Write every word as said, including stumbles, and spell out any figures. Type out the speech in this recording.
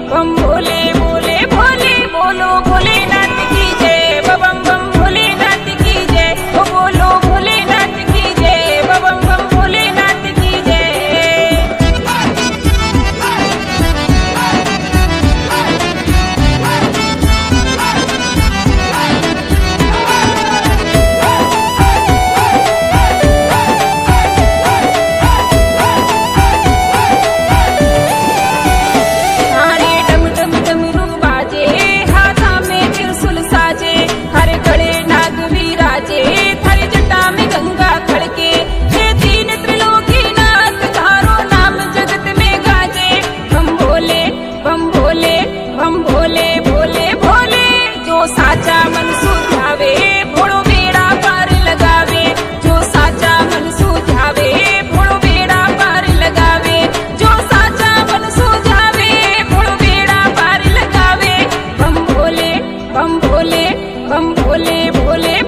बम भोले भोले भोले बोलो भोलेनाथ की जय, बम बम भोलेनाथ की जय, ओ बोलो भोलेनाथ की जय, बम बम भोलेनाथ की जय। थाने डम डम डमरू बाजे, हाथा में त्रिशूल साजे, हर गले नाग विराजे, थारी जटा में गंगा खड़के, ये तीन त्रिलोकी नाथ तारो नाम जगत में गाजे। बम भोले बम भोले बम भोले भोले भोले, जो साचा मन सुझावे भोड़ो बेड़ा पार लगावे, जो साचा मन सुझावे भोड़ो बेड़ा पार लगावे, जो साचा मन सुझावे भोड़ो बेड़ा पार लगावे। बम भोले बम भोले बम भोले भोले